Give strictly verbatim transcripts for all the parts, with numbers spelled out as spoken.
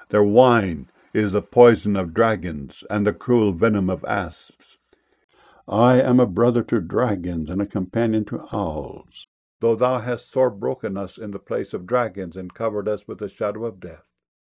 Their wine is the poison of dragons and the cruel venom of asps. I am a brother to dragons and a companion to owls. Though thou hast sore broken us in the place of dragons and covered us with the shadow of death.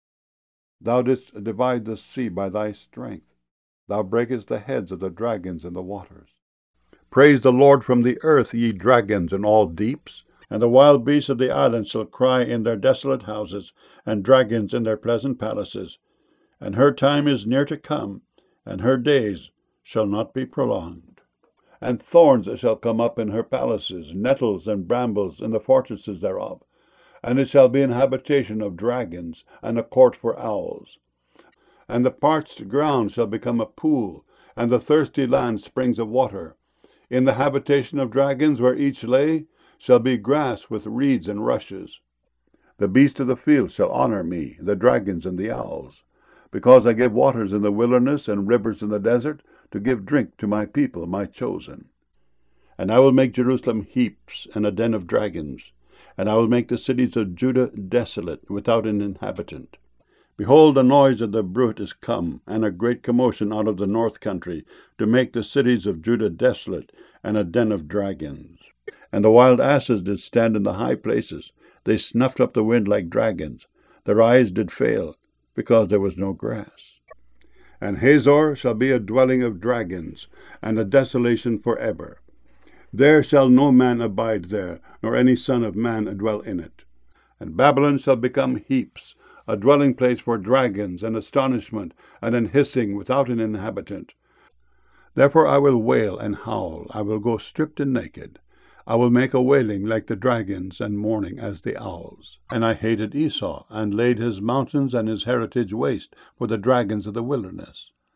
Thou didst divide the sea by thy strength. Thou breakest the heads of the dragons in the waters. Praise the Lord from the earth, ye dragons in all deeps, and the wild beasts of the islands shall cry in their desolate houses, and dragons in their pleasant palaces. And her time is near to come, and her days shall not be prolonged. And thorns shall come up in her palaces, nettles and brambles in the fortresses thereof. And it shall be an habitation of dragons, and a court for owls. And the parched ground shall become a pool, and the thirsty land springs of water. In the habitation of dragons, where each lay, shall be grass with reeds and rushes. The beasts of the field shall honor me, the dragons and the owls, because I give waters in the wilderness and rivers in the desert, to give drink to my people, my chosen. And I will make Jerusalem heaps and a den of dragons, and I will make the cities of Judah desolate, without an inhabitant. Behold, the noise of the bruit is come, and a great commotion out of the north country, to make the cities of Judah desolate, and a den of dragons. And the wild asses did stand in the high places. They snuffed up the wind like dragons. Their eyes did fail, because there was no grass. And Hazor shall be a dwelling of dragons, and a desolation for ever. There shall no man abide there, nor any son of man dwell in it. And Babylon shall become heaps, a dwelling place for dragons, and astonishment, and an hissing without an inhabitant. Therefore I will wail and howl, I will go stripped and naked. I will make a wailing like the dragons, and mourning as the owls. And I hated Esau, and laid his mountains and his heritage waste for the dragons of the wilderness.